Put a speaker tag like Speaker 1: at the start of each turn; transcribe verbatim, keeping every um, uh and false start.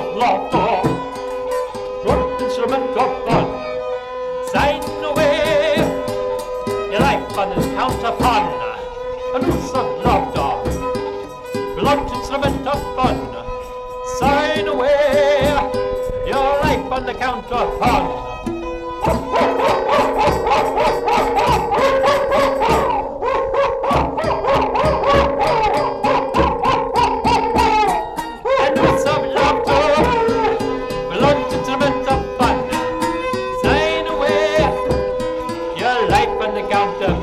Speaker 1: of laughter, blunt instrument of fun. Sign away your life on this count of fun. A noose of laughter, blunt instrument of fun. Sign away your life on the count of fun. Life on the counter.